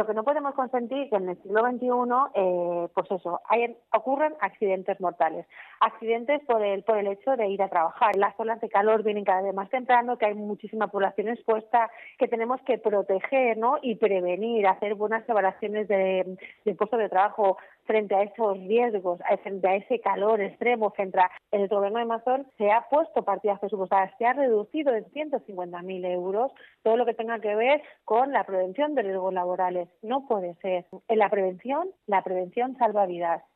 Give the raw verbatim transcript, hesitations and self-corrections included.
que no podemos consentir es que en el siglo veintiuno, eh, pues eso, hay, ocurren accidentes mortales. Accidentes por el, por el hecho de ir a trabajar. Las olas de calor vienen cada vez más temprano, que hay muchísima población expuesta, que tenemos que proteger, ¿no? Y prevenir, hacer buenas evaluaciones de, de puesto de trabajo frente a esos riesgos, frente a ese calor extremo, frente a el gobierno de Mazón se ha puesto partidas presupuestarias, se ha reducido en ciento cincuenta mil euros todo lo que tenga que ver con la prevención de riesgos laborales. No puede ser. En la prevención, la prevención salva vidas.